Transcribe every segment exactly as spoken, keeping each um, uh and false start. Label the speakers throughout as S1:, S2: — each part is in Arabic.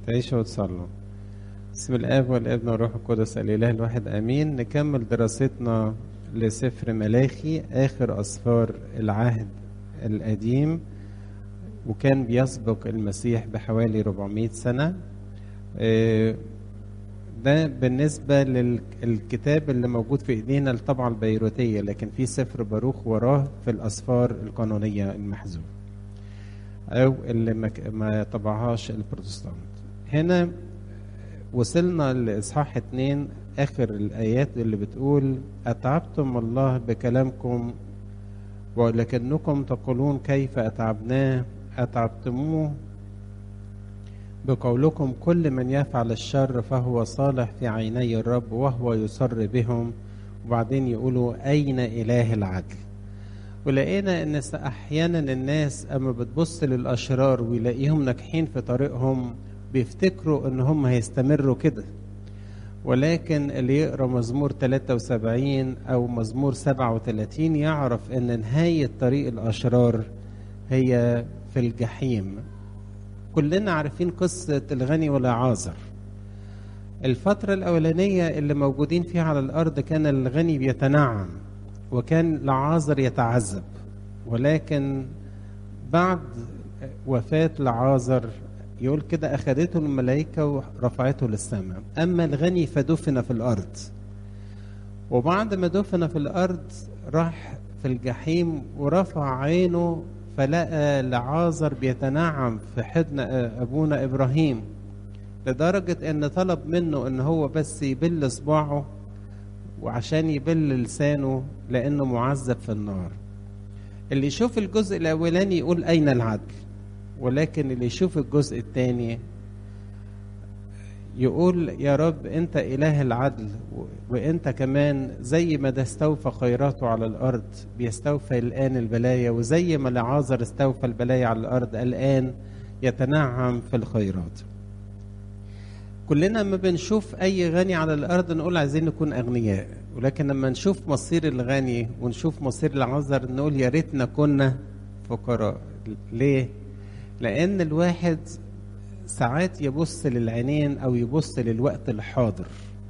S1: تعيشوا وتصلوا. بسم الآب والابن والروح القدس الإله الواحد آمين. نكمل دراستنا لسفر ملاخي، آخر أسفار العهد القديم، وكان بيسبق المسيح بحوالي أربعمائة سنة. ده بالنسبة للكتاب اللي موجود في إيدينا الطبعة البيروتية، لكن في سفر باروخ وراه في الأسفار القانونية المحذوف أو اللي ما طبعهاش البروتستانت. هنا وصلنا لإصحاح اتنين، آخر الآيات اللي بتقول: أتعبتم الله بكلامكم ولكنكم تقولون كيف أتعبناه، أتعبتموه بقولكم كل من يفعل الشر فهو صالح في عيني الرب وهو يسر بهم. وبعدين يقولوا أين إله العدل؟ ولقينا ان احيانا الناس اما بتبص للاشرار ويلاقيهم ناجحين في طريقهم بيفتكروا ان هم هيستمروا كده، ولكن اللي يقرا مزمور ثلاثة وسبعين او مزمور سبعة وثلاثين يعرف ان نهاية طريق الاشرار هي في الجحيم. كلنا عارفين قصة الغني والعازر. الفترة الاولانية اللي موجودين فيها على الارض كان الغني بيتنعم وكان لعازر يتعذب، ولكن بعد وفاة لعازر يقول كده أخذته الملائكة ورفعته للسماء. أما الغني فدفن في الأرض، وبعد ما دفن في الأرض راح في الجحيم ورفع عينه فلقى لعازر بيتنعم في حضن أبونا إبراهيم، لدرجة أن طلب منه أن هو بس يبل صباعه وعشان يبل لسانه لأنه معذب في النار. اللي يشوف الجزء الأولاني يقول أين العدل، ولكن اللي يشوف الجزء الثاني يقول يا رب أنت إله العدل، وأنت كمان زي ما ده استوفى خيراته على الأرض بيستوفى الآن البلايا، وزي ما لعازر استوفى البلايا على الأرض الآن يتنعم في الخيرات. كلنا لما بنشوف أي غني على الأرض نقول عايزين نكون أغنياء، ولكن لما نشوف مصير الغني ونشوف مصير العازر نقول يا ريتنا كنا فقراء. ليه؟ لأن الواحد ساعات يبص للعينين أو يبص للوقت الحاضر،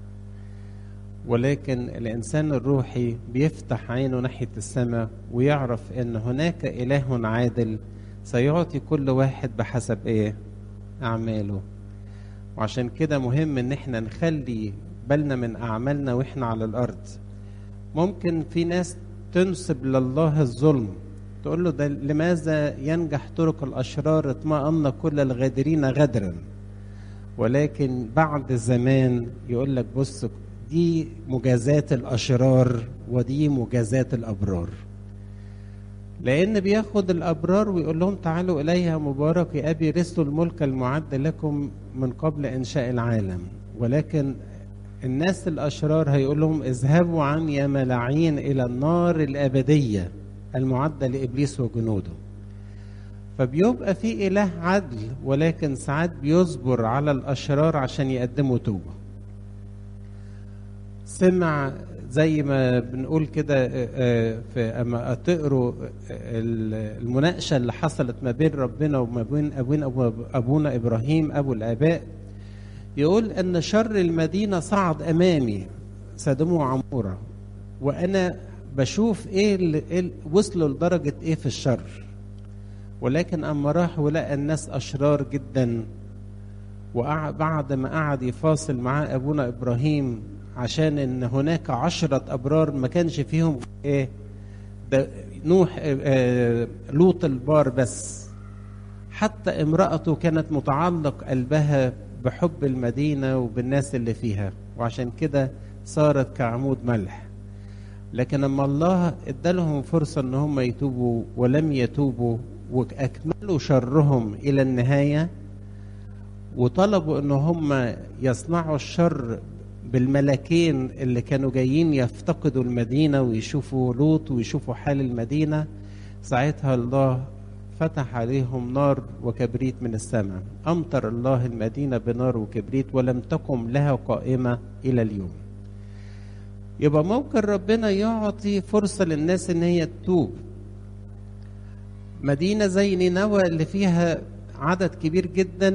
S1: ولكن الإنسان الروحي بيفتح عينه ناحية السماء ويعرف أن هناك إله عادل سيعطي كل واحد بحسب إيه؟ أعماله. وعشان كده مهم ان احنا نخلي بالنا من اعمالنا واحنا على الارض. ممكن في ناس تنسب لله الظلم، تقول له ده لماذا ينجح طرق الاشرار اطمأن كل الغادرين غدرا، ولكن بعد زمان يقول لك بص دي مجازات الاشرار ودي مجازات الابرار، لأن بياخد الأبرار ويقول لهم تعالوا إليها مبارك يا أبي رثوا الملك المعد لكم من قبل إنشاء العالم. ولكن الناس الأشرار هيقول لهم اذهبوا عن يا ملاعين إلى النار الأبدية المعدة لإبليس وجنوده. فبيبقى في إله عدل، ولكن ساعات بيصبر على الأشرار عشان يقدموا توبة. سمع زي ما بنقول كده في اما تقروا المناقشه اللي حصلت ما بين ربنا وما بين ابونا ابونا ابراهيم ابو الاباء، يقول ان شر المدينه صعد امامي سدوم وعموره، وانا بشوف ايه اللي وصلوا لدرجه ايه في الشر. ولكن اما راح ولقى الناس اشرار جدا، وبعد ما قعد يفاصل معاه ابونا ابراهيم عشان ان هناك عشرة ابرار ما كانش فيهم ايه ده نوح آه لوط البار بس، حتى امرأته كانت متعلق قلبها بحب المدينة وبالناس اللي فيها، وعشان كده صارت كعمود ملح. لكن اما الله ادالهم فرصة ان هم يتوبوا ولم يتوبوا واكملوا شرهم الى النهاية، وطلبوا ان هم يصنعوا الشر بالملكين اللي كانوا جايين يفتقدوا المدينة ويشوفوا لوط ويشوفوا حال المدينة، ساعتها الله فتح عليهم نار وكبريت من السماء، أمطر الله المدينة بنار وكبريت ولم تقم لها قائمة إلى اليوم. يبقى ممكن ربنا يعطي فرصة للناس إن هي تتوب. مدينة زي نينوى اللي فيها عدد كبير جدا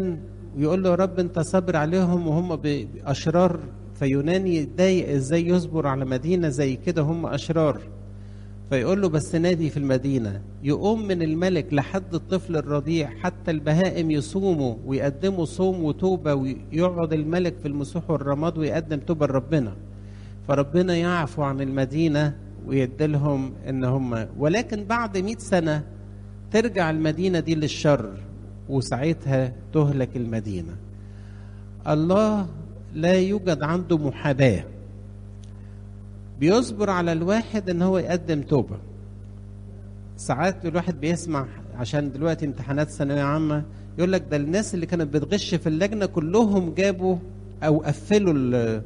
S1: ويقول له يا رب انت صابر عليهم وهم اشرار، فيوناني يتضايق ازاي يصبر على مدينه زي كده هم اشرار. فيقول له بس نادي في المدينه، يقوم من الملك لحد الطفل الرضيع حتى البهائم يصوموا ويقدموا صوم وتوبه، ويقعد الملك في المسوح والرماد ويقدم توبه لربنا، فربنا يعفو عن المدينه ويديلهم ان هم. ولكن بعد مئة سنه ترجع المدينه دي للشر، وساعتها تهلك المدينه. الله لا يوجد عنده محاباه، بيصبر على الواحد ان هو يقدم توبه. ساعات الواحد بيسمع عشان دلوقتي امتحانات ثانويه عامه، يقول لك ده الناس اللي كانت بتغش في اللجنه كلهم جابوا او قفلوا ال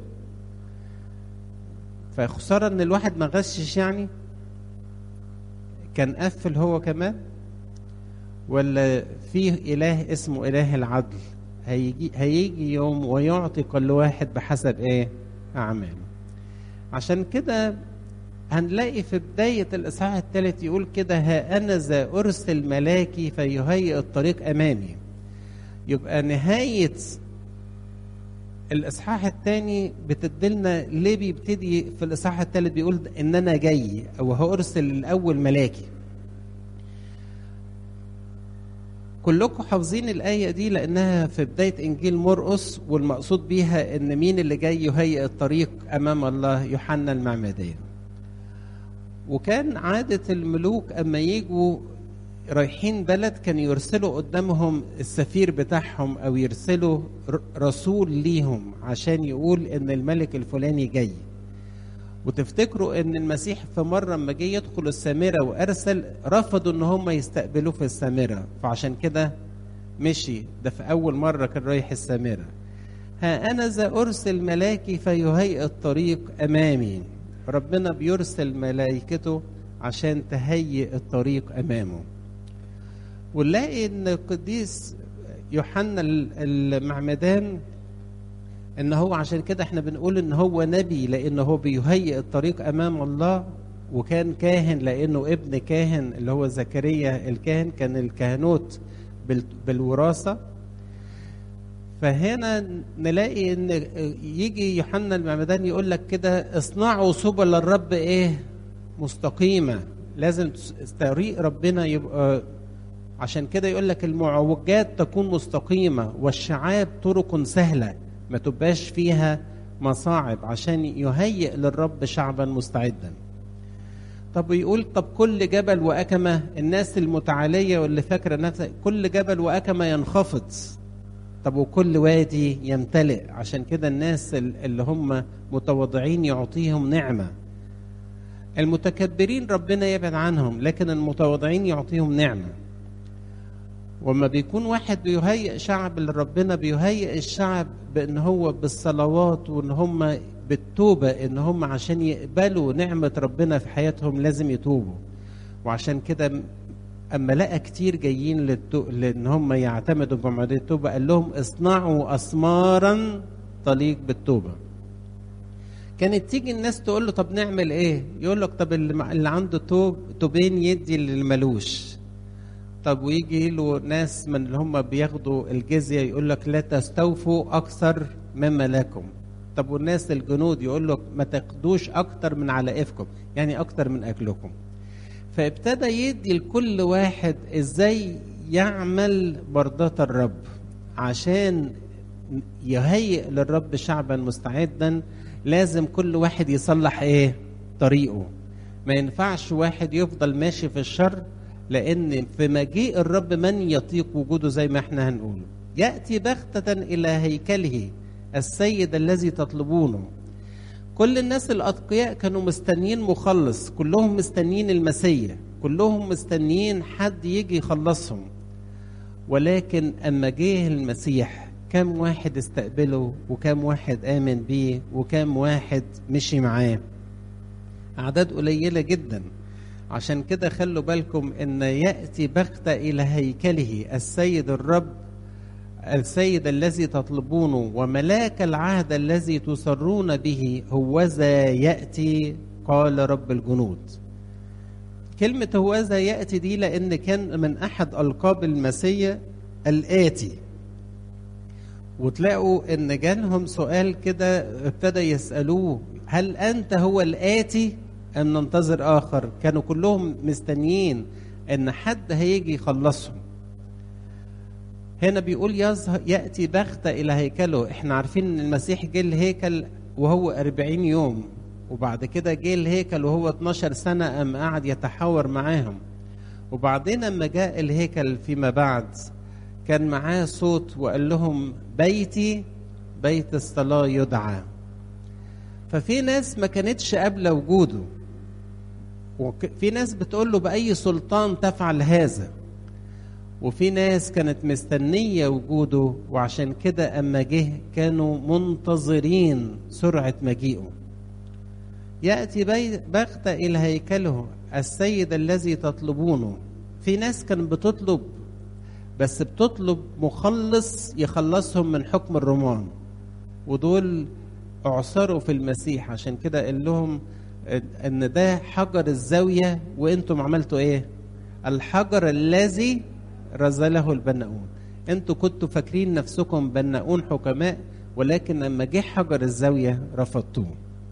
S1: فخساره ان الواحد ما غشش، يعني كان قفل هو كمان. ولا فيه اله اسمه اله العدل، هيجي هيجي يوم ويعطي كل واحد بحسب ايه اعماله. عشان كده هنلاقي في بداية الإصحاح الثالث يقول كده ها أنا ذا أرسل ملاكي فيهيئ الطريق أمامي. يبقى نهاية الإصحاح الثاني بتدلنا ليه بيبتدي في الإصحاح الثالث بيقول إن أنا جاي أو هأرسل الأول ملاكي. كلكم حافظين الآية دي لأنها في بداية إنجيل مرقس، والمقصود بيها إن مين اللي جاي يهيئ الطريق أمام الله؟ يوحنا المعمدان. وكان عادة الملوك أما يجوا رايحين بلد كان يرسلوا قدامهم السفير بتاعهم أو يرسلوا رسول ليهم عشان يقول إن الملك الفلاني جاي. وتفتكروا ان المسيح في مرة لما جه يدخل السامرة وارسل رفضوا ان هم يستقبلوه في السامرة، فعشان كده مشي. ده في اول مرة كان رايح السامرة. ها انا ذا ارسل ملاكي فيهيئ الطريق امامي. ربنا بيرسل ملائكته عشان تهيئ الطريق امامه. ونلاقي ان القديس يوحنا المعمدان ان هو عشان كده احنا بنقول ان هو نبي لانه هو بيهيئ الطريق امام الله، وكان كاهن لانه ابن كاهن اللي هو زكريا الكاهن، كان الكهنوت بالوراثة. فهنا نلاقي ان يجي يوحنا المعمدان يقول لك كده اصنعوا سبل الرب ايه مستقيمة. لازم طريق ربنا يبقى، عشان كده يقول لك المعوجات تكون مستقيمة والشعاب طرق سهلة، ما تبقاش فيها مصاعب، عشان يهيئ للرب شعبا مستعدا. طب يقول طب كل جبل وأكمة، الناس المتعالية واللي فاكرة نفسها كل جبل وأكمة ينخفض، طب وكل وادي يمتلئ. عشان كده الناس اللي هم متواضعين يعطيهم نعمة، المتكبرين ربنا يبعد عنهم، لكن المتواضعين يعطيهم نعمة. وما بيكون واحد بيهيئ شعب لربنا بيهيئ الشعب بان هو بالصلوات وان هم بالتوبة، ان هم عشان يقبلوا نعمة ربنا في حياتهم لازم يتوبوا. وعشان كده اما لقى كتير جايين للتو... لان هم يعتمدوا بمعمودية التوبة قال لهم اصنعوا اسمارا تليق بالتوبة. كانت تيجي الناس تقول له طب نعمل ايه؟ يقول لك طب اللي عنده توب توبين يدي اللي ملوش. طب ويجي له ناس من اللي هم بياخدوا الجزية يقول لك لا تستوفوا أكثر مما لكم. طب والناس الجنود يقول لك ما تاخدوش أكثر من علائفكم، يعني أكثر من أكلكم. فابتدى يدي لكل واحد إزاي يعمل مرضاة الرب عشان يهيئ للرب شعبا مستعدا. لازم كل واحد يصلح إيه طريقه، ما ينفعش واحد يفضل ماشي في الشر، لأن في مجيء الرب من يطيق وجوده زي ما احنا هنقول. يأتي بغتة إلى هيكله السيد الذي تطلبونه. كل الناس الأتقياء كانوا مستنيين مخلص، كلهم مستنيين المسيح، كلهم مستنيين حد يجي يخلصهم. ولكن أما جه المسيح كم واحد استقبله وكم واحد آمن بيه وكم واحد مشي معاه؟ أعداد قليلة جدا. عشان كده خلوا بالكم ان يأتي بغتة الى هيكله السيد الرب السيد الذي تطلبونه وملاك العهد الذي تسرون به هوذا يأتي قال رب الجنود. كلمة هوذا يأتي دي لان كان من احد القاب المسيح الآتي. وتلاقوا ان جالهم سؤال كده ابتدى يسألوه: هل انت هو الآتي ام ننتظر اخر؟ كانوا كلهم مستنيين ان حد هيجي يخلصهم. هنا بيقول يظهر يأتي بغتة الى هيكله. احنا عارفين ان المسيح جه الهيكل وهو أربعين يوم، وبعد كده جه الهيكل وهو اتناشر سنة ام قعد يتحاور معاهم. وبعدين لما جاء الهيكل فيما بعد كان معاه صوت وقال لهم: بيتي بيت الصلاة يدعى. ففي ناس ما كانتش قابلة وجوده، وفي ناس بتقول له: بأي سلطان تفعل هذا؟ وفي ناس كانت مستنية وجوده، وعشان كده أما جه كانوا منتظرين سرعة مجيئه. يأتي بغتة إلى هيكله السيد الذي تطلبونه. في ناس كانت بتطلب، بس بتطلب مخلص يخلصهم من حكم الرومان، ودول اعصروا في المسيح. عشان كده قال لهم ان ده حجر الزاوية، وانتم عملتوا ايه؟ الحجر الذي رزله البناؤون. انتوا كنتوا فاكرين نفسكم بناؤون حكماء، ولكن لما جه حجر الزاوية رفضتوه.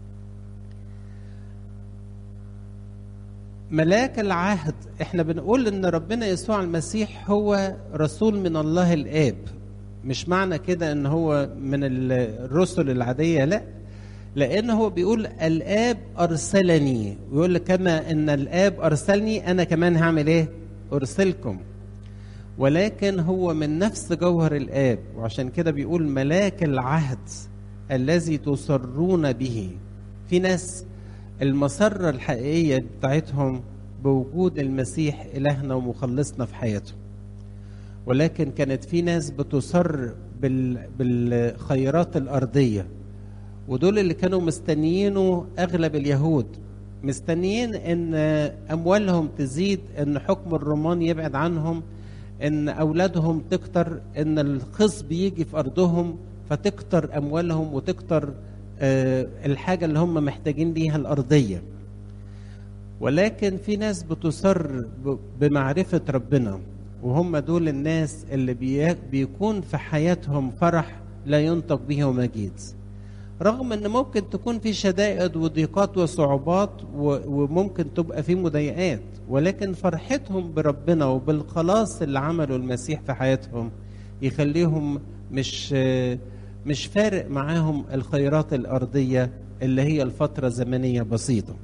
S1: ملاك العهد، احنا بنقول ان ربنا يسوع المسيح هو رسول من الله الآب. مش معنى كده ان هو من الرسل العادية، لا، لان هو بيقول الآب ارسلني، ويقول لك كما ان الآب ارسلني انا كمان هعمل ايه؟ ارسلكم. ولكن هو من نفس جوهر الآب، وعشان كده بيقول ملاك العهد الذي تسرون به. في ناس المسرة الحقيقية بتاعتهم بوجود المسيح إلهنا ومخلصنا في حياتهم، ولكن كانت في ناس بتسر بالخيرات الأرضية، ودول اللي كانوا مستنيينه. أغلب اليهود مستنيين إن أموالهم تزيد، إن حكم الرومان يبعد عنهم، إن أولادهم تكتر، إن الخصب يجي في أرضهم فتكتر أموالهم وتكتر الحاجة اللي هم محتاجين ليها الأرضية. ولكن في ناس بتصر بمعرفة ربنا، وهم دول الناس اللي بيكون في حياتهم فرح لا ينطق به ومجيد، رغم ان ممكن تكون في شدائد وضيقات وصعوبات وممكن تبقى في مضايقات، ولكن فرحتهم بربنا وبالخلاص اللي عمله المسيح في حياتهم يخليهم مش مش فارق معاهم الخيرات الأرضية اللي هي الفترة زمنية بسيطة.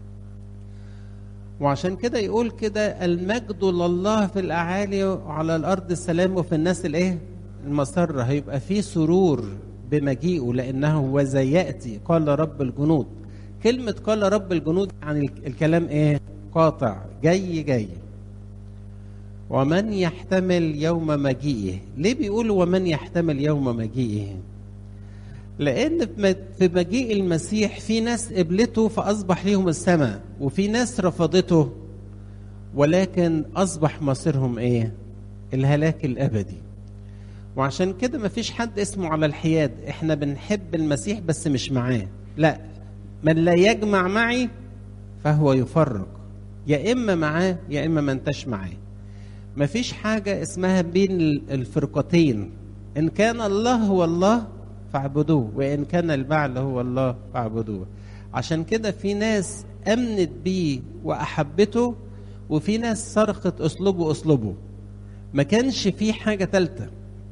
S1: وعشان كده يقول كده: المجد لله في الأعالي وعلى الأرض السلام وفي الناس الإيه؟ المسرة. هيبقى فيه سرور بمجيئه، لأنه وذا يأتي قال رب الجنود. كلمة قال رب الجنود يعني الكلام إيه؟ قاطع، جاي جاي. ومن يحتمل يوم مجيئه. ليه بيقول ومن يحتمل يوم مجيئه؟ لأن في مجيء المسيح في ناس قبلته فأصبح ليهم السماء، وفي ناس رفضته ولكن أصبح مصيرهم إيه؟ الهلاك الأبدي. وعشان كده مفيش حد اسمه على الحياد. إحنا بنحب المسيح بس مش معاه، لا، من لا يجمع معي فهو يفرق، يا إما معاه يا إما ما انتش معاه. مفيش حاجة اسمها بين الفرقتين. إن كان الله هو الله فاعبدوه، وإن كان البعل هو الله فاعبدوه. عشان كده في ناس أمنت بيه وأحبته، وفي ناس صرخت أسلوبه أسلوبه، ما كانش فيه حاجة تالتة.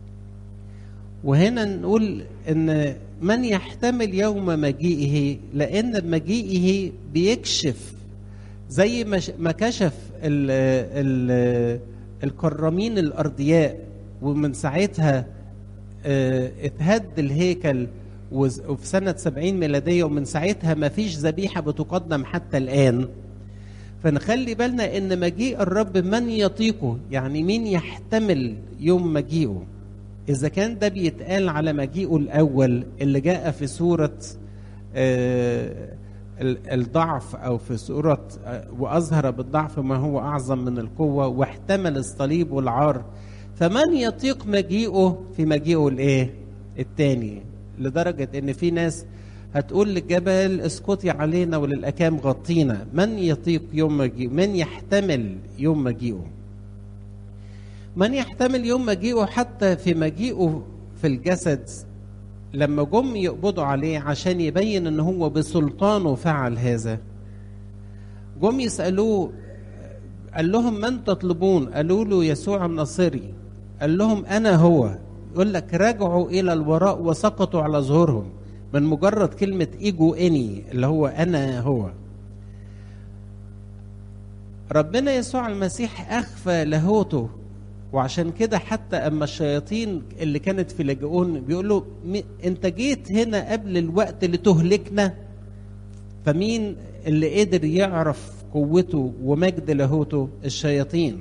S1: وهنا نقول إن من يحتمل يوم مجيئه، لأن مجيئه بيكشف زي ما كشف ال ال الكرامين الأرضياء، ومن ساعتها اتهد الهيكل وفي سنة سبعين ميلادية، ومن ساعتها ما فيش ذبيحة بتقدم حتى الآن. فنخلي بالنا ان مجيء الرب من يطيقه، يعني مين يحتمل يوم مجيئه. إذا كان ده بيتقال على مجيئه الأول اللي جاء في صورة الضعف أو في صورة وأظهر بالضعف ما هو أعظم من القوة، واحتمل الصليب والعار، فمن يطيق مجيئه في مجيئه الايه التاني. لدرجة ان في ناس هتقول للجبل اسقطي علينا وللأكام غطينا. من يطيق يوم مجيئه؟ من يحتمل يوم مجيئه؟ من يحتمل يوم مجيئه حتى في مجيئه في الجسد لما جم يقبضوا عليه عشان يبين ان هو بسلطانه فعل هذا، جم يسألوه قال لهم من تطلبون؟ قالوا له يسوع الناصري. قال لهم أنا هو. يقول لك رجعوا إلى الوراء وسقطوا على ظهورهم من مجرد كلمة إيجو إني اللي هو أنا هو. ربنا يسوع المسيح أخفى لاهوته، وعشان كده حتى أما الشياطين اللي كانت في لاجئون بيقولوا أنت جيت هنا قبل الوقت لتهلكنا. فمين اللي قدر يعرف قوته ومجد لاهوته؟ الشياطين.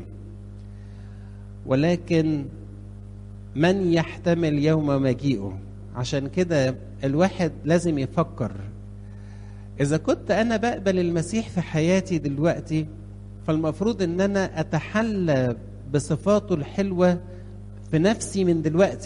S1: ولكن من يحتمل يوم مجيئه. عشان كده الواحد لازم يفكر، إذا كنت أنا بقبل المسيح في حياتي دلوقتي فالمفروض أن أنا أتحلى بصفاته الحلوة في نفسي من دلوقتي،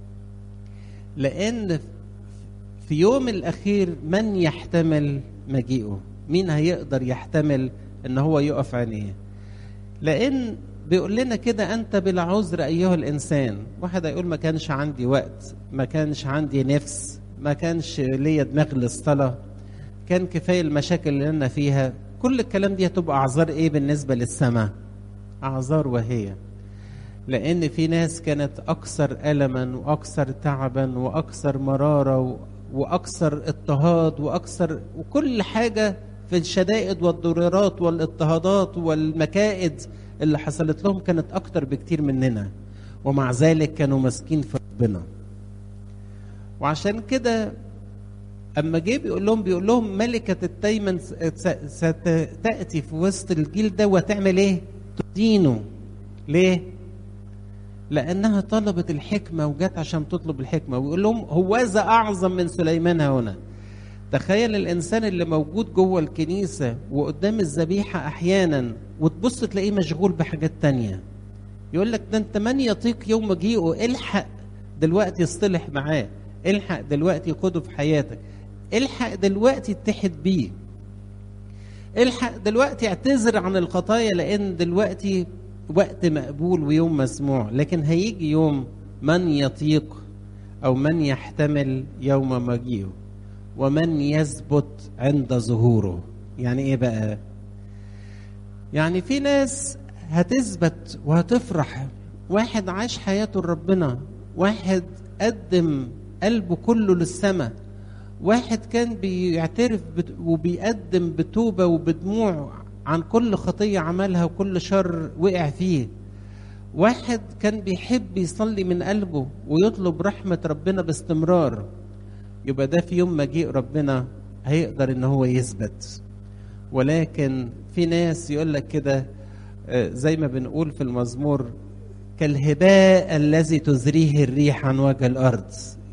S1: لأن في يوم الأخير من يحتمل مجيئه؟ مين هيقدر يحتمل ان هو يقف عينيه؟ لان بيقول لنا كده انت بلا عذر ايها الانسان. واحد هيقول ما كانش عندي وقت، ما كانش عندي نفس، ما كانش ليا دماغ للصلاه، كان كفايه المشاكل اللي انا فيها. كل الكلام دي هتبقى اعذار ايه بالنسبه للسماء؟ اعذار وهي. لان في ناس كانت اكثر الما واكثر تعبا واكثر مراره واكثر اضطهاد واكثر وكل حاجه في الشدائد والضرورات والاضطهادات والمكائد اللي حصلت لهم كانت اكتر بكتير مننا، ومع ذلك كانوا ماسكين في ربنا. وعشان كده اما جه بيقول لهم بيقول لهم ملكه التيمن ستاتي في وسط الجيل ده وتعمل ايه؟ تدينه. ليه؟ لانها طلبت الحكمه وجت عشان تطلب الحكمه. ويقول لهم هوذا اعظم من سليمان هنا. تخيل الانسان اللي موجود جوه الكنيسه وقدام الذبيحه احيانا وتبص تلاقيه مشغول بحاجات تانية. يقول لك ده انت من يطيق يوم مجيئه، الحق دلوقتي يصطلح معاه، الحق دلوقتي خده في حياتك، الحق دلوقتي اتحد بيه، الحق دلوقتي اعتذر عن الخطايا، لان دلوقتي وقت مقبول ويوم مسموع. لكن هيجي يوم من يطيق او من يحتمل يوم مجيئه ومن يثبت عند ظهوره. يعني ايه بقى؟ يعني في ناس هتثبت وهتفرح، واحد عاش حياته لربنا، واحد قدم قلبه كله للسماء، واحد كان بيعترف وبيقدم بتوبة وبدموع عن كل خطية عملها وكل شر وقع فيه، واحد كان بيحب يصلي من قلبه ويطلب رحمة ربنا باستمرار. يبقى ده في يوم مجيء ربنا هيقدر ان هو يثبت. ولكن في ناس يقول لك كده زي ما بنقول في المزمور كالهباء الذي تزريه الريح عن وجه الارض.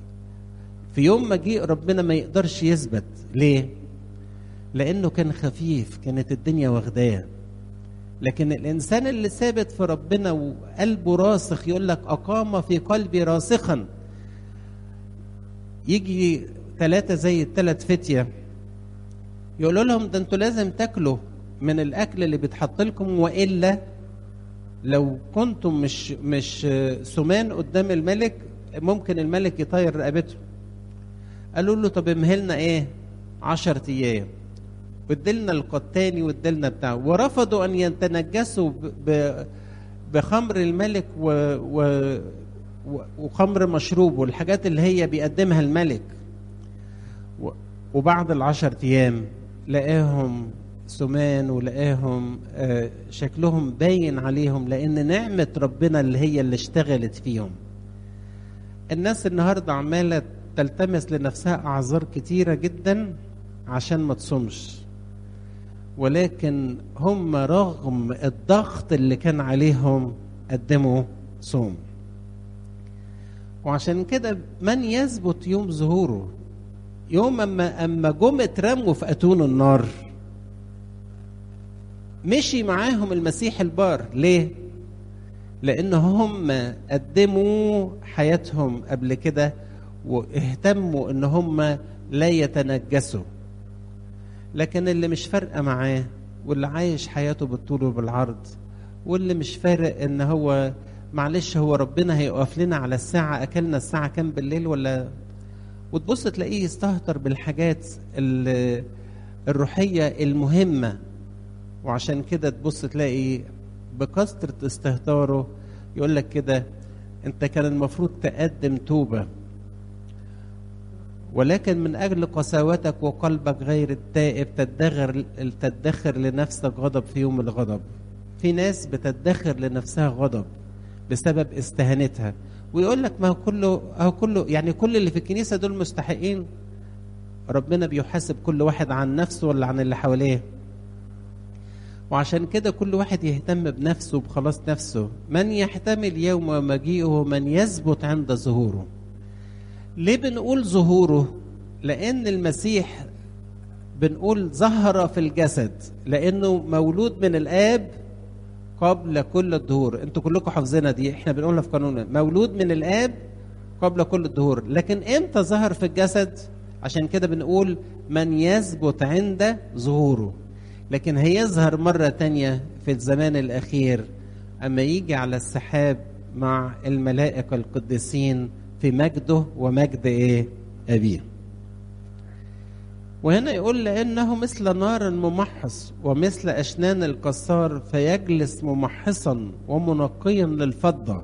S1: في يوم مجيء ربنا ما يقدرش يثبت. ليه؟ لانه كان خفيف، كانت الدنيا واخداه. لكن الانسان اللي ثابت في ربنا وقلبه راسخ، يقول لك اقام في قلبي راسخا. يجي ثلاثة زي الثلاث فتية يقولوا لهم ده انتوا لازم تاكلوا من الاكل اللي بيتحط لكم، والا لو كنتم مش مش سمان قدام الملك ممكن الملك يطير رقبته. قالوا له طب امهلنا ايه؟ عشر ايام وادلنا القطاني وادلنا بتاع. ورفضوا ان يتنجسوا بخمر الملك و, و وخمر مشروب والحاجات اللي هي بيقدمها الملك. وبعد العشر ايام لقاهم سمان ولقاهم شكلهم باين عليهم، لان نعمة ربنا اللي هي اللي اشتغلت فيهم. الناس النهاردة عمالة تلتمس لنفسها اعذار كتيرة جدا عشان ما تصومش، ولكن هم رغم الضغط اللي كان عليهم قدموا صوم. وعشان كده من يثبت يوم ظهوره؟ يوم اما اما جم اترموا في اتون النار مشي معاهم المسيح البار. ليه؟ لان هم قدموا حياتهم قبل كده واهتموا ان هم لا يتنجسوا. لكن اللي مش فارقه معاه واللي عايش حياته بالطول وبالعرض واللي مش فارق ان هو معلش هو ربنا هيقف لنا على الساعة أكلنا الساعة كام بالليل ولا، وتبص تلاقيه يستهتر بالحاجات الروحية المهمة. وعشان كده تبص تلاقي بكثرة استهتاره يقول لك كده انت كان المفروض تقدم توبة، ولكن من أجل قساوتك وقلبك غير التائب تدخر تدخر لنفسك غضب في يوم الغضب. في ناس بتدخر لنفسها غضب بسبب استهانتها، ويقول لك ما هو كله هو كله يعني كل اللي في الكنيسة دول مستحقين. ربنا بيحاسب كل واحد عن نفسه ولا عن اللي حواليه. وعشان كده كل واحد يهتم بنفسه وبخلاص نفسه. من يحتمل يوم مجيئه من يثبت عند ظهوره. ليه بنقول ظهوره؟ لأن المسيح بنقول ظهر في الجسد، لأنه مولود من الآب قبل كل الدهور. انتوا كلكم حافظينها دي، احنا بنقولها في قانوننا، مولود من الآب قبل كل الدهور. لكن امتى ظهر في الجسد؟ عشان كده بنقول من يثبت عند ظهوره. لكن هيظهر مرة تانية في الزمان الأخير أما يجي على السحاب مع الملائكة القديسين في مجده ومجد إيه؟ أبيه. وهنا يقول لأنه مثل نار ممحص ومثل أشنان الكسار فيجلس ممحصا ومنقيا للفضة.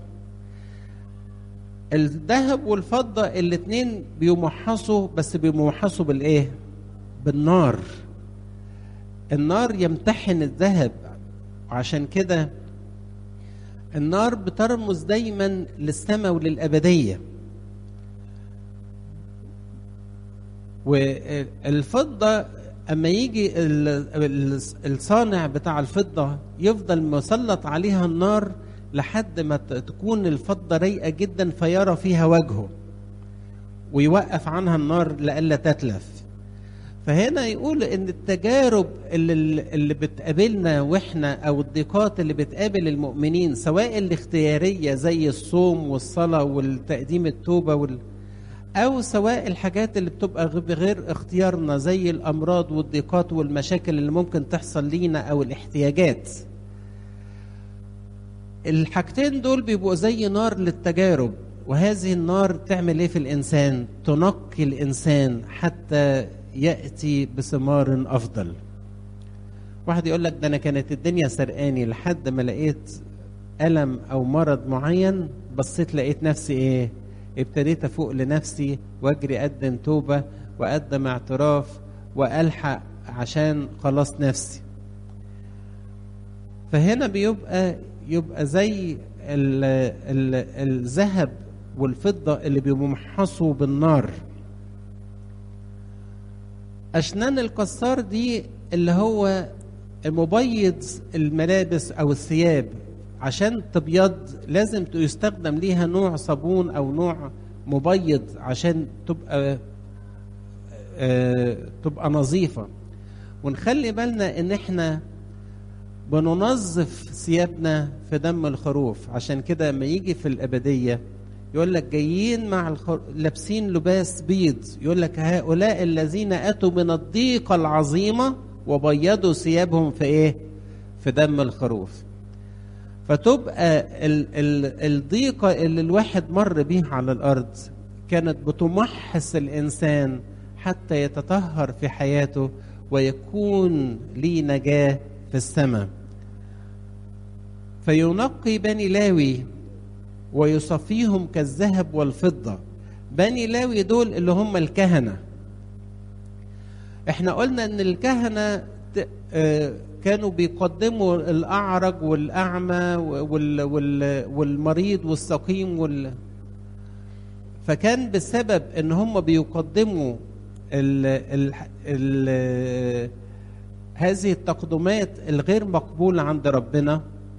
S1: الذهب والفضة الاتنين بيمحصوا، بس بيمحصوا بالإيه؟ بالنار. النار يمتحن الذهب. عشان كده النار بترمز دايما للسماء وللأبدية. والفضة أما يجي الصانع بتاع الفضة يفضل مسلط عليها النار لحد ما تكون الفضة رايقة جدا فيرى فيها وجهه، ويوقف عنها النار لئلا تتلف. فهنا يقول ان التجارب اللي, اللي بتقابلنا واحنا او الضيقات اللي بتقابل المؤمنين سواء الاختيارية زي الصوم والصلاة والتقديم التوبة وال او سواء الحاجات اللي بتبقى بغير اختيارنا زي الامراض والضيقات والمشاكل اللي ممكن تحصل لينا او الاحتياجات، الحاجتين دول بيبقوا زي نار للتجارب. وهذه النار تعمل ايه في الانسان؟ تنقي الانسان حتى يأتي بثمار أفضل. واحد يقول لك ده أنا كانت الدنيا سرقاني لحد ما لقيت ألم أو مرض معين، بصيت لقيت نفسي إيه؟ ابتديت أفوق لنفسي وأجري أقدم توبة وأقدم اعتراف وألحق عشان خلاص نفسي. فهنا بيبقى يبقى زي الذهب والفضة اللي بيمحصوا بالنار. أشنان الكسار دي اللي هو مبيض الملابس أو الثياب، عشان تبيض لازم يستخدم ليها نوع صابون أو نوع مبيض عشان تبقى آه تبقى نظيفة. ونخلي بالنا إن إحنا بننظف ثيابنا في دم الخروف. عشان كده لما يجي في الأبدية يقول لك جايين مع الخر... لابسين لباس بيض، يقول لك هؤلاء الذين أتوا من الضيقة العظيمة وبيضوا ثيابهم في إيه؟ في دم الخروف. فتبقى ال... ال... الضيقة اللي الواحد مر بيها على الأرض كانت بتمحص الإنسان حتى يتطهر في حياته ويكون ليه نجاة في السماء. فينقي بني لاوي ويصفيهم كالذهب والفضة. بني لاوي دول اللي هم الكهنة. احنا قلنا ان الكهنة كانوا بيقدموا الأعرج والأعمى والمريض والسقيم وال... فكان بسبب ان هم بيقدموا ال... ال... ال... هذه التقدمات الغير مقبولة عند ربنا،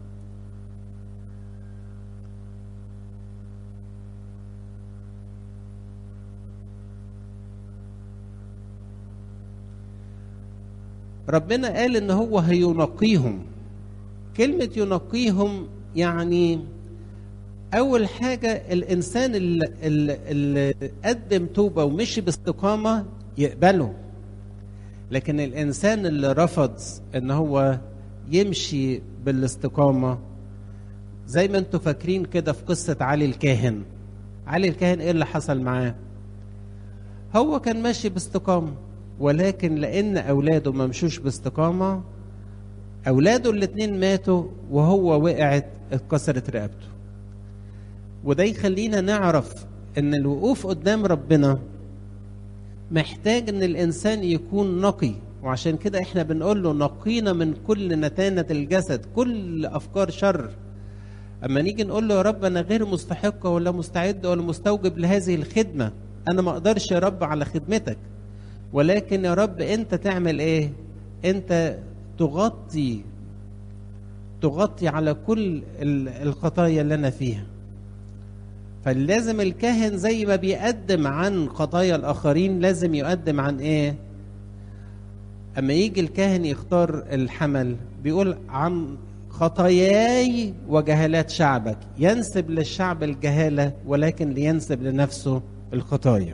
S1: ربنا قال ان هو هينقيهم. كلمة ينقيهم يعني اول حاجة الانسان اللي, اللي قدم توبة ومشي باستقامة يقبله، لكن الانسان اللي رفض ان هو يمشي بالاستقامة زي ما انتوا فاكرين كده في قصة علي الكاهن. علي الكاهن ايه اللي حصل معاه؟ هو كان ماشي باستقامة، ولكن لأن أولاده ما مشوش باستقامة، أولاده الاتنين ماتوا وهو وقعت اتكسرت رقبته. وده يخلينا نعرف إن الوقوف قدام ربنا محتاج إن الإنسان يكون نقي، وعشان كده إحنا بنقول له نقينا من كل نتانة الجسد، كل أفكار شر. أما نيجي نقول له يا رب أنا غير مستحق ولا مستعد ولا مستوجب لهذه الخدمة، أنا ما أقدرش يا رب على خدمتك، ولكن يا رب أنت تعمل إيه؟ أنت تغطي تغطي على كل الخطايا اللي أنا فيها. فلازم الكاهن زي ما بيقدم عن خطايا الآخرين لازم يقدم عن إيه؟ أما يجي الكاهن يختار الحمل بيقول عن خطاياي وجهالات شعبك، ينسب للشعب الجهالة ولكن لينسب لنفسه الخطايا.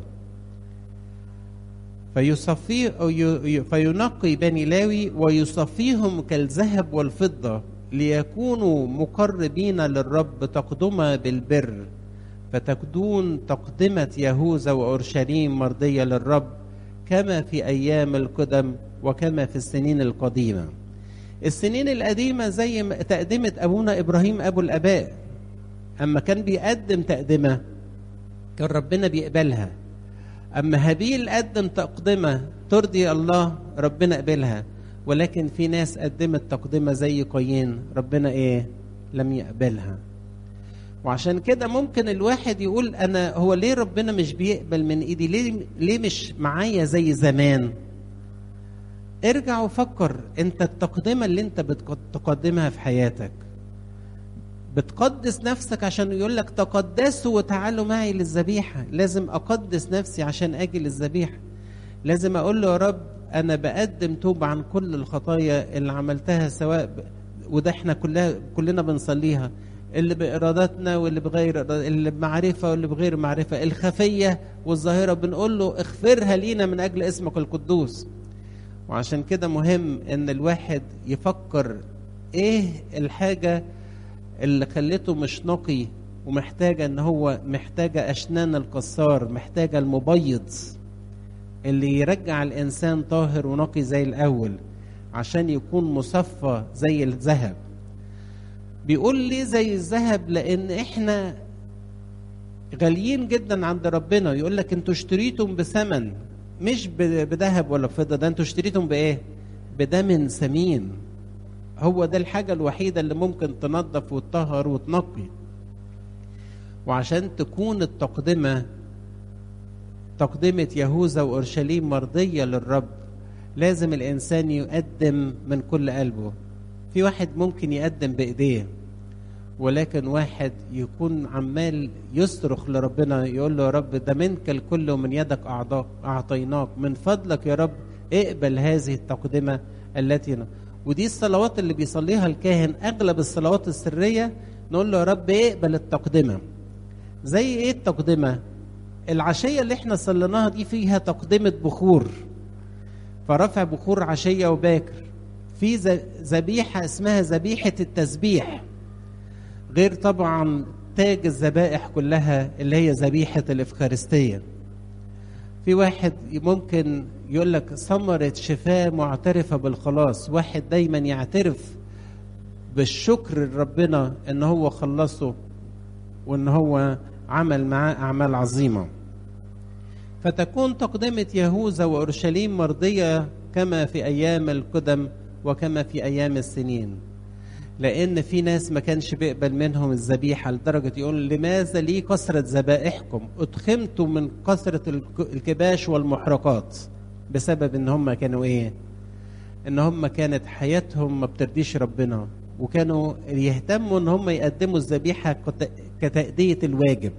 S1: فيصفي فينقي بني لاوي ويصفيهم كالذهب والفضة ليكونوا مقربين للرب تقدمة بالبر، فتكون تقدمة يهوذا وأورشليم مرضية للرب كما في أيام القدم وكما في السنين القديمة. السنين القديمة زي تقدمة أبونا إبراهيم أبو الآباء، أما كان بيقدم تقدمة كان ربنا بيقبلها. أما هابيل قدم تقدمة ترضي الله ربنا قبلها، ولكن في ناس قدمت تقدمة زي قايين ربنا إيه؟ لم يقبلها. وعشان كده ممكن الواحد يقول أنا هو ليه ربنا مش بيقبل من إيدي؟ ليه, ليه مش معايا زي زمان؟ ارجع وفكر، انت التقدمة اللي انت بتقدمها في حياتك بتقدس نفسك عشان يقول لك تقدسوا وتعالوا معي للذبيحة. لازم اقدس نفسي عشان اجي للذبيحة. لازم اقول له يا رب انا بقدم توبة عن كل الخطايا اللي عملتها، سواء ب... وده احنا كلها كلنا بنصليها، اللي بإرادتنا واللي بغير إرادة، اللي بمعرفة واللي بغير معرفة، الخفية والظاهرة، بنقول له اغفرها لينا من اجل اسمك القدوس. وعشان كده مهم ان الواحد يفكر ايه الحاجة اللي خلته مش نقي، ومحتاجة ان هو محتاجة اشنان القصار، محتاجة المبيض اللي يرجع الانسان طاهر ونقي زي الاول عشان يكون مصفى زي الذهب. بيقول لي زي الذهب لان احنا غاليين جدا عند ربنا. يقول لك انتوا اشتريتم بثمن، مش بذهب ولا فضة، ده انتوا اشتريتم بايه؟ بدم ثمين. هو ده الحاجة الوحيدة اللي ممكن تنظف وتطهر وتنقي. وعشان تكون التقدمة تقدمة يهوذا وأورشليم مرضية للرب لازم الإنسان يقدم من كل قلبه. في واحد ممكن يقدم بإيديه، ولكن واحد يكون عمال يصرخ لربنا يقول له يا رب ده منك الكل ومن يدك أعطيناك، من فضلك يا رب اقبل هذه التقدمة التي ن... ودي الصلوات اللي بيصليها الكاهن، أغلب الصلوات السرية نقول له يا رب اقبل التقدمة. زي ايه التقدمة؟ العشية اللي احنا صليناها دي فيها تقدمة بخور، فرفع بخور عشية وباكر. في ذبيحة اسمها ذبيحة التسبيح، غير طبعا تاج الذبائح كلها اللي هي ذبيحة الإفخارستية. في واحد ممكن يقول لك ثمرة شفاء معترفة بالخلاص، واحد دايما يعترف بالشكر لربنا ان هو خلصه وان هو عمل معاه أعمال عظيمة. فتكون تقدمة يهوذا وأورشليم مرضية كما في أيام القدم وكما في أيام السنين. لأن في ناس ما كانش بيقبل منهم الذبيحة، لدرجة يقول لماذا لي كثرة ذبائحكم؟ أتخمتم من كثرة الكباش والمحرقات، بسبب إن هم كانوا إيه؟ إن هم كانت حياتهم ما بترضيش ربنا، وكانوا يهتموا إن هم يقدموا الذبيحة كتأدية الواجب.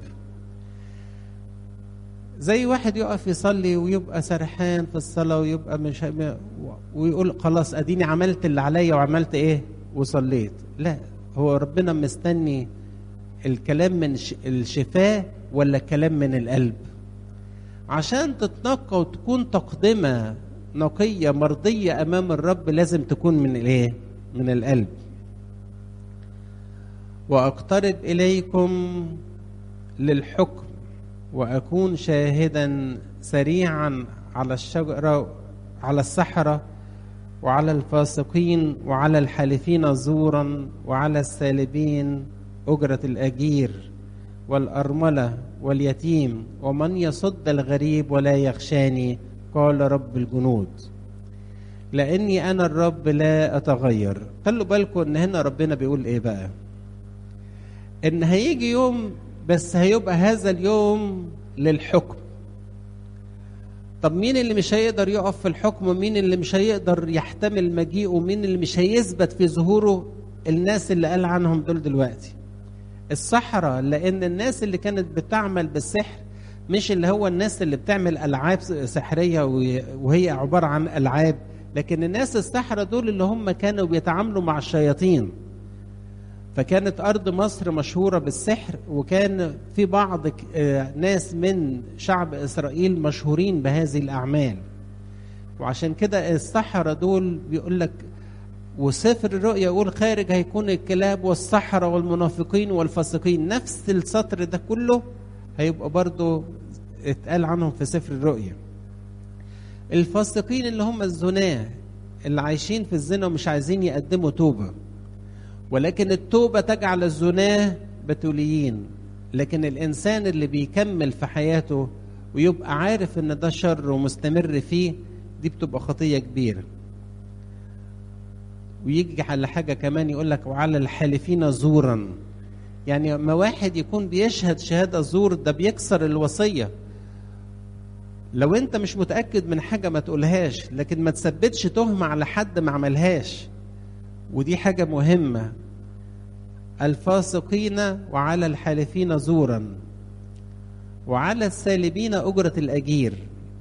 S1: زي واحد يقف يصلي ويبقى سرحان في الصلاة ويبقى مش ويقول خلاص أديني عملت اللي عليا وعملت إيه وصليت. لا، هو ربنا مستني الكلام من الشفاء ولا كلام من القلب. عشان تتنقى وتكون تقدمة نقية مرضية أمام الرب لازم تكون من الإيه؟ من القلب. وأقترب إليكم للحكم وأكون شاهدا سريعا على الشجرة على السحرة وعلى الفاسقين وعلى الحالفين زورا وعلى السالبين أجرة الأجير والأرملة واليتيم ومن يصد الغريب ولا يخشاني، قال رب الجنود، لأني أنا الرب لا أتغير. خلوا بالكم إن هنا ربنا بيقول إيه بقى؟ إن هيجي يوم، بس هيبقى هذا اليوم للحكم. طب مين اللي مش هيقدر يقف في الحكم؟ ومين اللي مش هيقدر يحتمل مجيئه؟ ومين اللي مش هيثبت في ظهوره؟ الناس اللي قال عنهم دول دلوقتي السحرة. لأن الناس اللي كانت بتعمل بالسحر مش اللي هو الناس اللي بتعمل ألعاب سحرية وهي عبارة عن ألعاب، لكن الناس السحرة دول اللي هم كانوا بيتعاملوا مع الشياطين. فكانت أرض مصر مشهورة بالسحر، وكان في بعض ناس من شعب إسرائيل مشهورين بهذه الأعمال. وعشان كده السحرة دول بيقول لك، وسفر الرؤيا يقول خارج هيكون الكلاب والسحرة والمنافقين والفاسقين. نفس السطر ده كله هيبقى برضو اتقال عنهم في سفر الرؤيا. الفاسقين اللي هم الزناه اللي عايشين في الزنا ومش عايزين يقدموا توبة، ولكن التوبة تجعل الزناه بتوليين. لكن الإنسان اللي بيكمل في حياته ويبقى عارف إن ده شر ومستمر فيه، دي بتبقى خطية كبيرة. ويجي على حاجة كمان يقول لك وعلى الحالفين زورا. يعني ما واحد يكون بيشهد شهادة زور، ده بيكسر الوصية. لو انت مش متأكد من حاجة ما تقولهاش، لكن ما تثبتش تهمة على حد ما عملهاش، ودي حاجة مهمة. الفاسقين وعلى الحالفين زورا وعلى السالبين أجرة الأجير.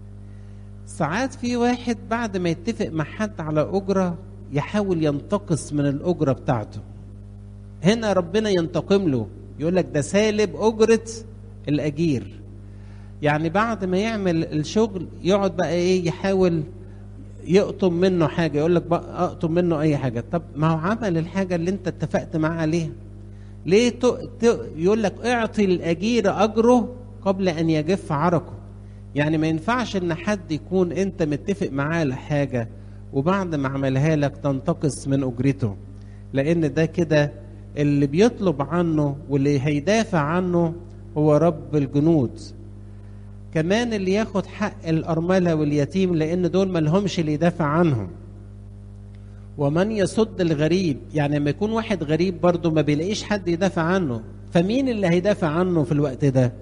S1: ساعات في واحد بعد ما يتفق مع حد على أجرة يحاول ينتقص من الأجرة بتاعته. هنا ربنا ينتقم له، يقول لك ده سالب أجرة الأجير. يعني بعد ما يعمل الشغل يقعد بقى إيه، يحاول يقطم منه حاجة، يقول لك بقى أقطم منه أي حاجة. طب ما هو عمل الحاجة اللي أنت اتفقت معاه عليها، ليه ت... ت... يقول لك اعطي الأجير أجره قبل أن يجف عرقه. يعني ما ينفعش إن حد يكون أنت متفق معاه على حاجة وبعد ما عملها لك تنتقص من أجرته، لأن ده كده اللي بيطلب عنه واللي هيدافع عنه هو رب الجنود. كمان اللي ياخد حق الأرملة واليتيم، لأن دول ما لهمش اللي يدافع عنهم. ومن يصد الغريب، يعني لما يكون واحد غريب برضه ما بيلاقيش حد يدافع عنه، فمين اللي هيدافع عنه في الوقت ده؟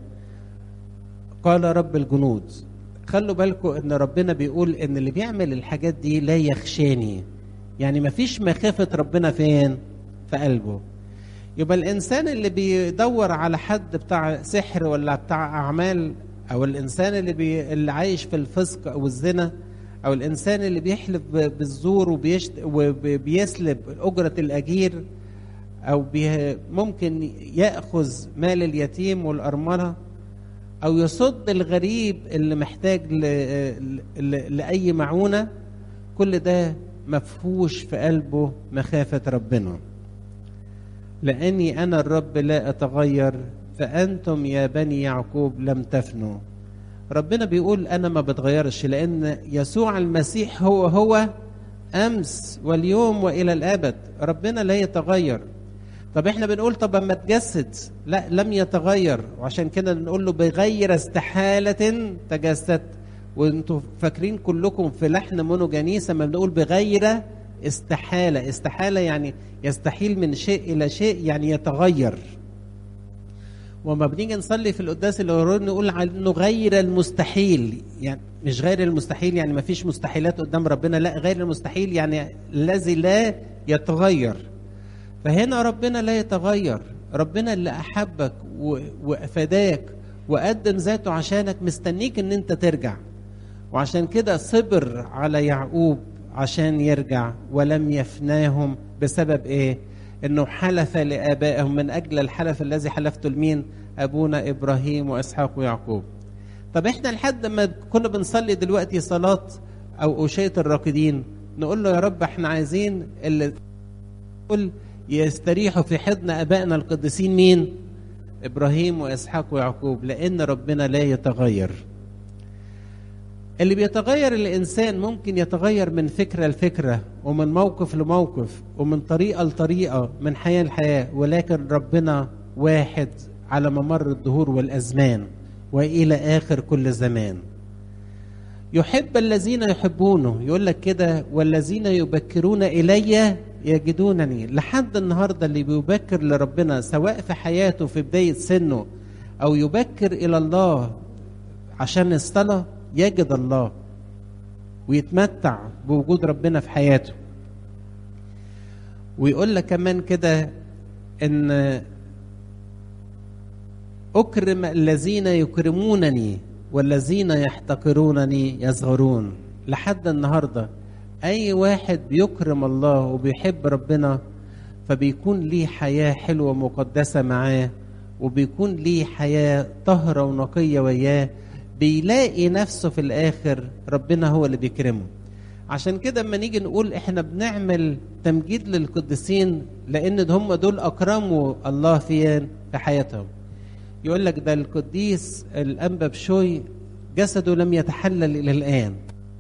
S1: قال رب الجنود. خلوا بالكم ان ربنا بيقول ان اللي بيعمل الحاجات دي لا يخشاني، يعني ما فيش مخافة ربنا فين؟ في قلبه. يبقى الانسان اللي بيدور على حد بتاع سحر ولا بتاع اعمال، او الانسان اللي, بي... اللي عايش في الفسق او الزنا، او الانسان اللي بيحلف بالزور وبيشت... وبيسلب اجرة الاجير، او بي... ممكن ياخذ مال اليتيم والارملة، أو يصد الغريب اللي محتاج ل... ل... لأي معونة، كل ده مفهوش في قلبه مخافة ربنا. لأني أنا الرب لا أتغير، فأنتم يا بني يعقوب لم تفنوا. ربنا بيقول أنا ما بتغيرش، لأن يسوع المسيح هو هو أمس واليوم وإلى الأبد. ربنا لا يتغير. طب احنا بنقول طب اما تجسد، لا لم يتغير، وعشان كده نقول له بغير استحالة تجسد. وانتوا فاكرين كلكم في لحن مونوجانيس لما بنقول بغير استحالة، استحالة يعني يستحيل من شيء إلى شيء، يعني يتغير. وما بنيجي نصلي في القداس اللي ورانا نقول عنه غير المستحيل، يعني مش غير المستحيل يعني ما فيش مستحيلات قدام ربنا، لا غير المستحيل يعني الذي لا يتغير. فهنا ربنا لا يتغير، ربنا اللي أحبك وأفداك وقدم ذاته عشانك، مستنيك ان انت ترجع. وعشان كده صبر على يعقوب عشان يرجع، ولم يفناهم بسبب ايه؟ انه حلف لآبائهم من اجل الحلف الذي حلفته لمين؟ ابونا ابراهيم واسحاق ويعقوب. طب احنا لحد ما كنا بنصلي دلوقتي صلاة او أوشية الراقدين نقول له يا رب احنا عايزين اللي تقول يستريحوا في حضن ابائنا القديسين مين؟ ابراهيم واسحاق ويعقوب، لان ربنا لا يتغير. اللي بيتغير الانسان ممكن يتغير من فكره لفكره، ومن موقف لموقف، ومن طريقه لطريقه، من حياه لحياه، ولكن ربنا واحد على ممر الدهور والازمان والى اخر كل زمان. يحب الذين يحبونه، يقول لك كده والذين يبكرون الي يجدونني. لحد النهارده اللي بيبكر لربنا سواء في حياته في بدايه سنه او يبكر الى الله عشان الصلاه يجد الله ويتمتع بوجود ربنا في حياته. ويقول لك كمان كده ان اكرم الذين يكرمونني والذين يحتقرونني يصغرون. لحد النهارده اي واحد بيكرم الله وبيحب ربنا فبيكون ليه حياه حلوه مقدسه معاه، وبيكون ليه حياه طاهره ونقيه وياه، بيلاقي نفسه في الاخر ربنا هو اللي بيكرمه. عشان كده اما نيجي نقول احنا بنعمل تمجيد للقديسين لان هم دول اكرموا الله في في حياتهم. يقول لك ده القديس الانبا بشوي جسده لم يتحلل الى الان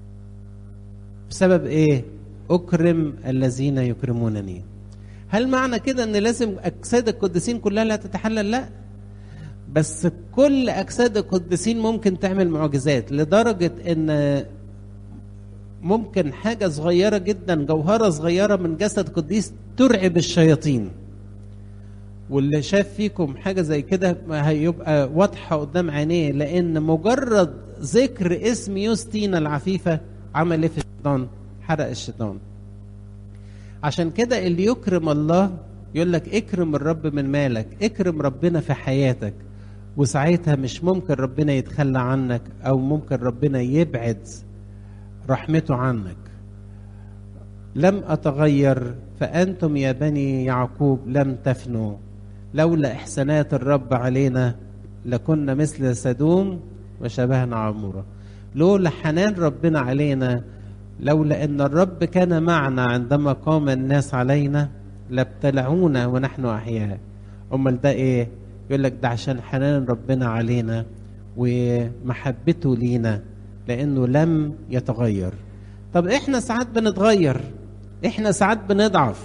S1: بسبب ايه؟ اكرم الذين يكرمونني. هل معنى كده ان لازم اجساد القديسين كلها لا تتحلل؟ لا، بس كل اجساد القديسين ممكن تعمل معجزات، لدرجه ان ممكن حاجه صغيره جدا، جوهره صغيره من جسد قديس ترعب الشياطين. واللي شاف فيكم حاجه زي كده هيبقى واضحه قدام عينيه، لان مجرد ذكر اسم يوستينا العفيفه عمل ايه في الشيطان؟ حرق الشيطان. عشان كده اللي يكرم الله يقول لك اكرم الرب من مالك، اكرم ربنا في حياتك، وساعتها مش ممكن ربنا يتخلى عنك او ممكن ربنا يبعد رحمته عنك. لم اتغير فانتم يا بني يعقوب لم تفنوا، لولا احسانات الرب علينا لكنا مثل سدوم وشبهنا عمورة. لولا حنان ربنا علينا، لولا ان الرب كان معنا عندما قام الناس علينا لابتلعونا ونحن احياء. امال ده ايه؟ يقول لك ده عشان حنان ربنا علينا ومحبته لينا، لانه لم يتغير. طب احنا ساعات بنتغير، احنا ساعات بنضعف،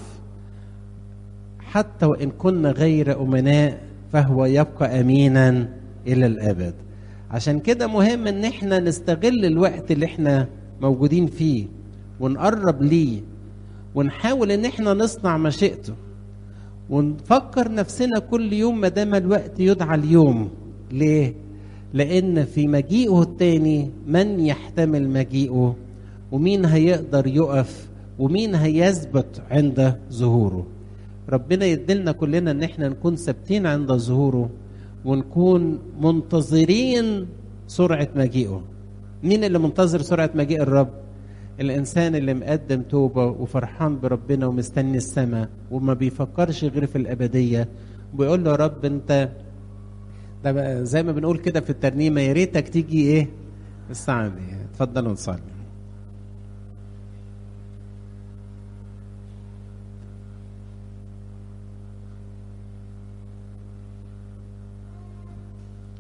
S1: حتى وان كنا غير امناء فهو يبقى امينا الى الابد. عشان كده مهم ان احنا نستغل الوقت اللي احنا موجودين فيه ونقرب ليه، ونحاول ان احنا نصنع مشيئته، ونفكر نفسنا كل يوم ما دام الوقت يدعى اليوم. ليه؟ لان في مجيئه التاني من يحتمل مجيئه، ومين هيقدر يقف، ومين هيثبت عند ظهوره. ربنا يدلنا كلنا ان احنا نكون ثابتين عند ظهوره، ونكون منتظرين سرعة مجيئه. مين اللي منتظر سرعة مجيء الرب؟ الإنسان اللي مقدم توبة وفرحان بربنا ومستني السماء وما بيفكرش غير في الأبدية، وبيقول له يا رب أنت ده زي ما بنقول كده في الترنيمة، يا ريتك تيجي إيه الساعة دي. اتفضلوا نصلي.